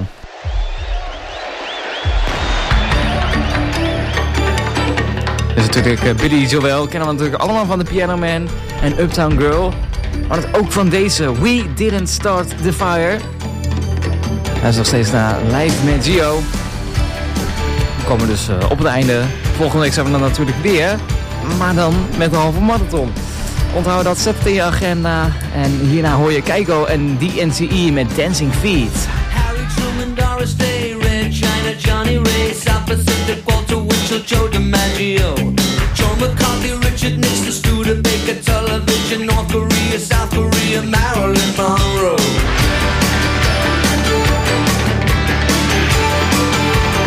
Dit is natuurlijk Billy Joel. Kennen we natuurlijk allemaal van de Piano Man en Uptown Girl. Maar het ook van deze We Didn't Start the Fire. Hij is nog steeds naar live met Gio. We komen dus op het einde. Volgende week zijn we dan natuurlijk weer. Maar dan met een halve marathon. Onthoud dat, zet het in je agenda. En hierna hoor je Keiko en DNCE met Dancing Feet. Harry Truman, Doris Day, Red China, Johnny Ray, South Pacific, Walter Winchell, Joe DiMaggio, John McCarthy, Richard Nixon, Studebaker, Television, North Korea, South Korea, Marilyn Monroe.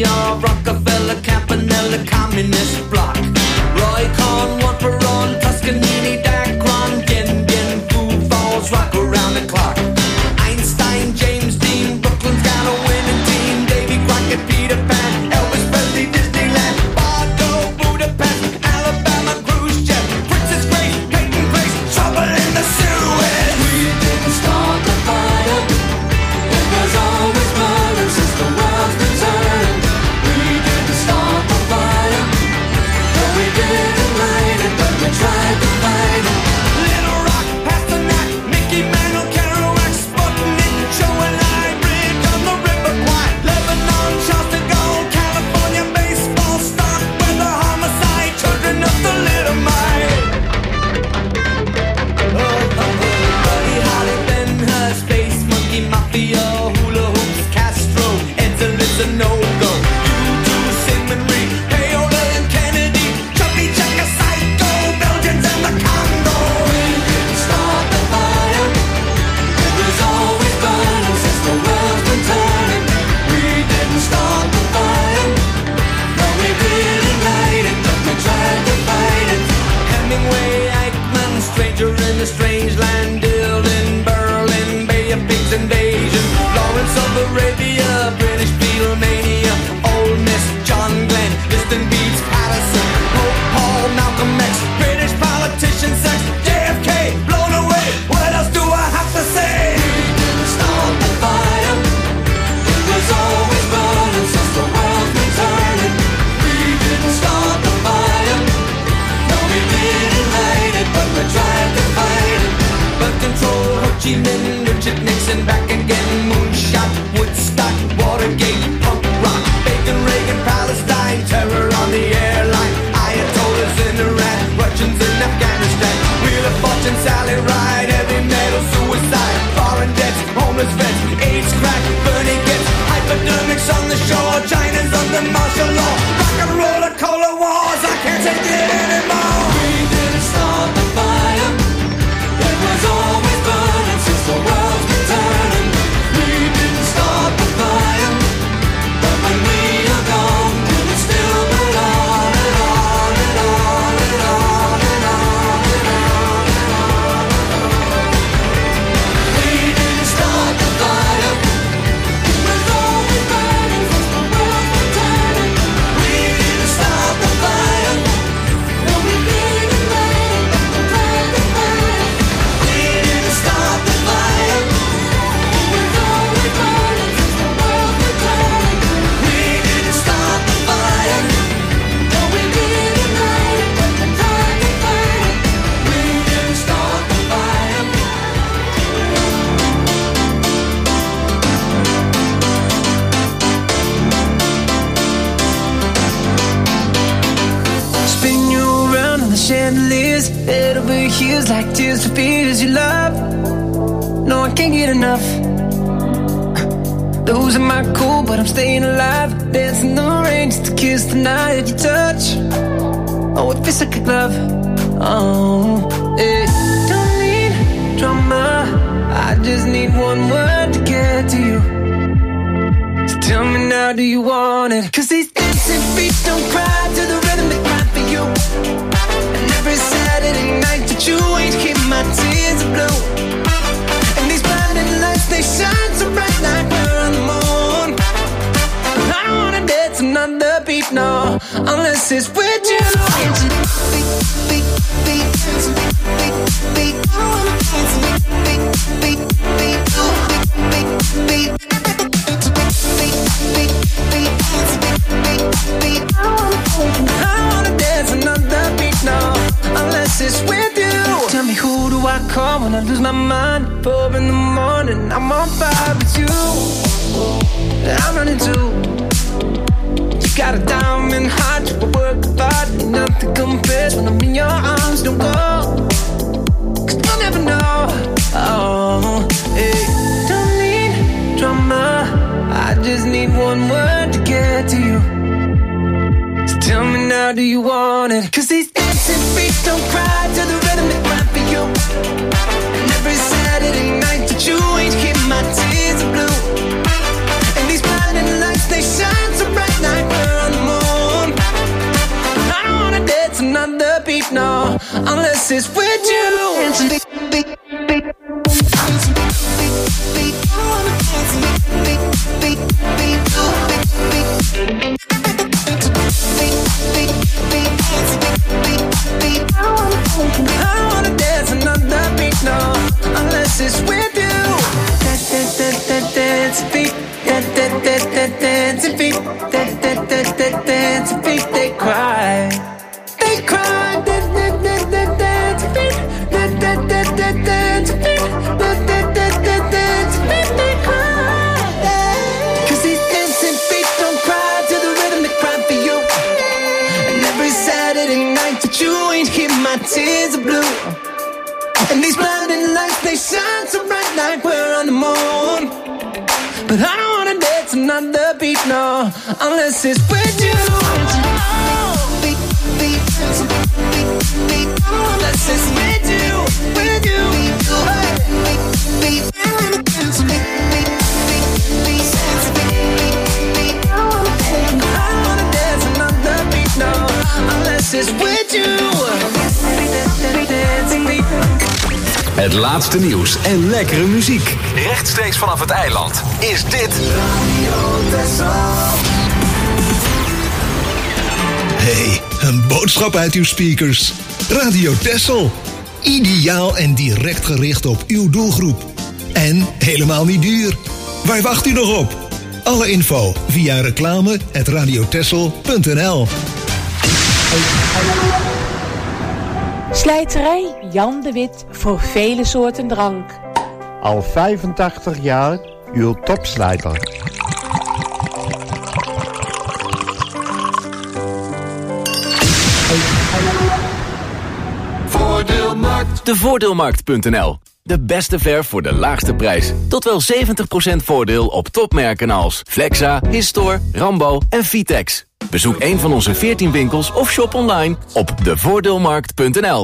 Mafia, Rockefeller, Campanella, Communist Bloc. Roy Cohn, one for on, Toscanini, Dacron, Gen, Food Falls, rock around the clock. Einstein, James Dean, Brooklyn's got a winning team. Davy Crockett, Peter Pan, Elvis Presley, Disneyland, Bardo, Budapest, Alabama, Khrushchev, Princess Grace, Peyton Place, trouble in the Suez. We didn't start the fire. It was always burning since the world's been turning. We didn't start the fire. No, we didn't light it, but we tried to fight it. Little Rock, Pasternak, Mickey Mantle, Kerouac, Sputnik, Joe and I, Bridge on the River Kwai, Lebanon, Charleston Gold, California baseball, stock weather, homicide, children of the Little Mite. Buddy Holly, Ben Hur, Space Monkey, Mafia, Hula Hoops, Castro, Edsel is a no-go. U2, Simon Reed, Paola and Kennedy, Chubby Checker, Psycho, Belgians and the Congo. We didn't start the fire. It was always burning since the world's been turning. We didn't start the fire. No, we didn't light it, but we tried to fight it. Hemingway, Eichmann, stranger in a strange land, Dylan, Berlin, Bay of Pigs invasion, Lawrence of Arabia, British Beatlemania, Ole Miss, John Glenn, Distant Beats, Patterson, Pope Paul, Malcolm X, British politician, sex, JFK, blown away. What else do I have to say? We didn't start the fire. It was always burning since the world's been turning. We didn't start the fire. No, we didn't light it, but we tried to fight it. But control, Ho Chi Minh, Richard Nixon, back again, moonshot, Woodstock, Watergate, punk rock, Bacon, Reagan, Palestine, terror on the airline, Ayatollahs in Iran, Russians in Afghanistan, Wheel of Fortune, Sally Ride, heavy metal, suicide, foreign debts, homeless vets, AIDS, crack, Bernie gets, hypodermics on the shore, China's under martial law, rock and roll, cola wars, I can't take it anymore. We didn't start the fire. It was always burning since the world's been turning. We didn't start the fire, but when we are gone, will it still burn on and on and on and on and on and on and on? We didn't start the fire. It was always burning since the world's been turning. We didn't start the fire. No, we didn't light it, but we tried to fight it. We didn't start the fire. It was always burning since the world's been turning. We didn't start the fire. No, we didn't light it, but we tried to fight it. We didn't start the fire. Spin you around on the chandeliers, head over heels like tears for fears you love. No, I can't get enough. Losing my cool, but I'm staying alive. Dancing the rain just to kiss the night that you touch. Oh, it feels like a glove. Oh, it don't need drama. I just need one word to get to you. So tell me now, do you want it? 'Cause these dancing feet don't cry to the rhythm they cry for you. And every Saturday night that you ain't keep my tears are blue. And these blinding lights, they shine so bright like we're on the moon. I don't wanna dance another beat, no, unless it's with you. Beat, beat, beat, dancing, beat, beat, beat. I wanna dance, beat, beat, beat, beat, beat, beat, beat. I wanna dance another beat now, unless it's with you. Tell me, who do I call when I lose my mind? 4 in the morning, I'm on fire with you. I'm running too. You got a diamond heart, you work hard, nothing compares when I'm in your arms. Don't go, 'cause you'll never know. Oh, hey, don't need drama. I just need one word to get to you. So tell me now, do you want it? 'Cause these dancing feet don't cry to the rhythm they cry for you. And every Saturday night that you ain't keep my tears are blue. And these blinding lights, they shine so bright like unless it's with you. I don't wanna dance another beat, no, unless it's with you. Dance beat, dance beat, dance beat. They cry, they cry. Dance beat, dance beat, they cry. 'Cause these dancing feet don't cry to the rhythm, they cry for you. And every Saturday night that you ain't hear my tears of blue. And these blinding lights, they shine so bright like we're on the moon. But I don't wanna dance another beat, no, unless it's with you. Unless it's with you, with you. I don't wanna dance another beat, no, unless it's with you. Het laatste nieuws en lekkere muziek. Rechtstreeks vanaf het eiland is dit... Hey, een boodschap uit uw speakers. Radio Texel. Ideaal en direct gericht op uw doelgroep. En helemaal niet duur. Waar wacht u nog op? Alle info via reclame@radiotexel.nl. Slijterij Jan de Wit voor vele soorten drank. Al 85 jaar uw topslijter. Voordeelmarkt. De Voordeelmarkt.nl. De beste verf voor de laagste prijs. Tot wel 70% voordeel op topmerken als Flexa, Histor, Rambo en Vitex. Bezoek een van onze 14 winkels of shop online op devoordeelmarkt.nl.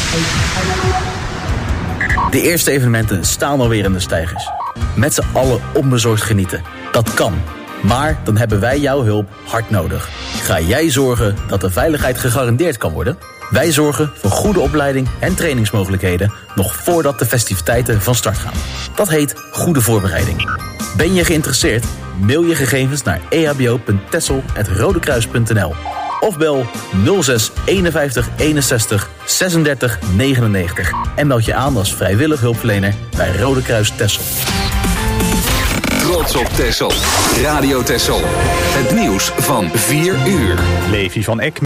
De eerste evenementen staan alweer in de steigers. Met z'n allen onbezorgd genieten. Dat kan. Maar dan hebben wij jouw hulp hard nodig. Ga jij zorgen dat de veiligheid gegarandeerd kan worden? Wij zorgen voor goede opleiding en trainingsmogelijkheden nog voordat de festiviteiten van start gaan. Dat heet goede voorbereiding. Ben je geïnteresseerd? Mail je gegevens naar ehbo.tessel@rodekruis.nl of bel 06 51 61 36 99 en meld je aan als vrijwillig hulpverlener bij Rode Kruis Texel. Trots op Texel. Radio Texel. Het nieuws van 4 uur. Levi van Eck.